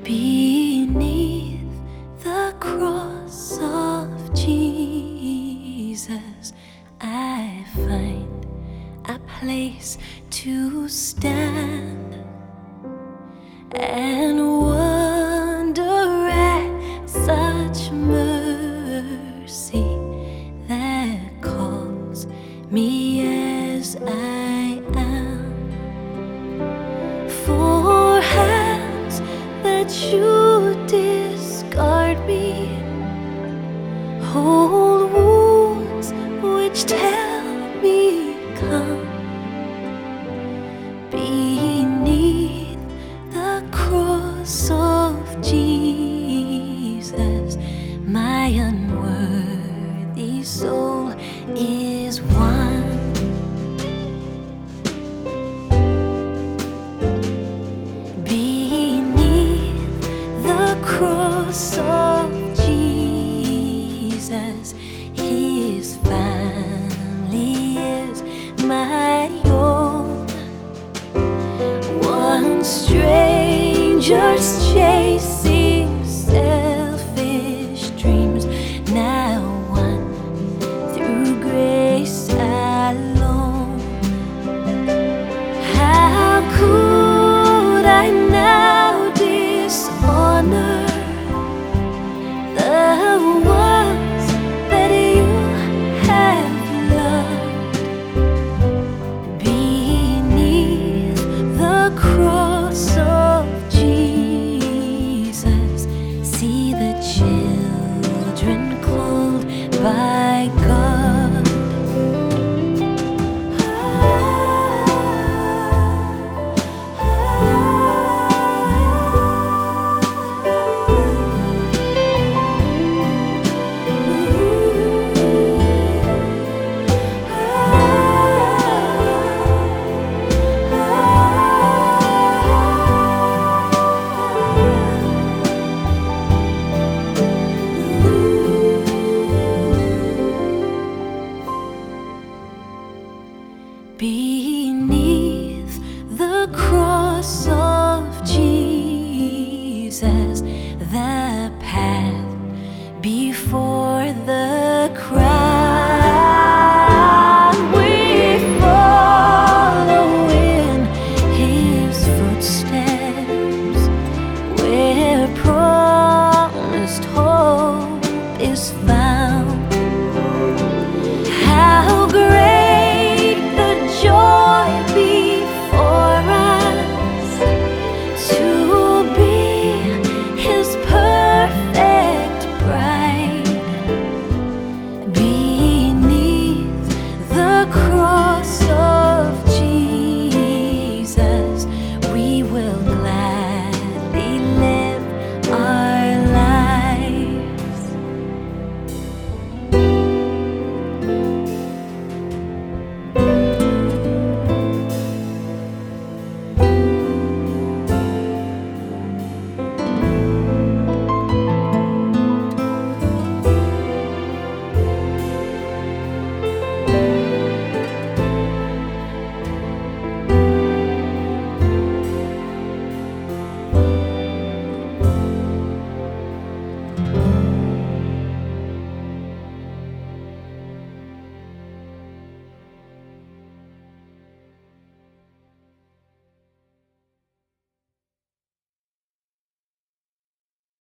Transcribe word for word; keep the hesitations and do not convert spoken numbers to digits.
Beneath the cross of Jesus, I find a place to stand and wonder at such mercy that calls me as I am. For hands that you discard me hold wounds which tell me come. Beneath the cross of Jesus, my unworthy soul is one. Beneath the cross of Jesus, His family is my own. One stranger's chasing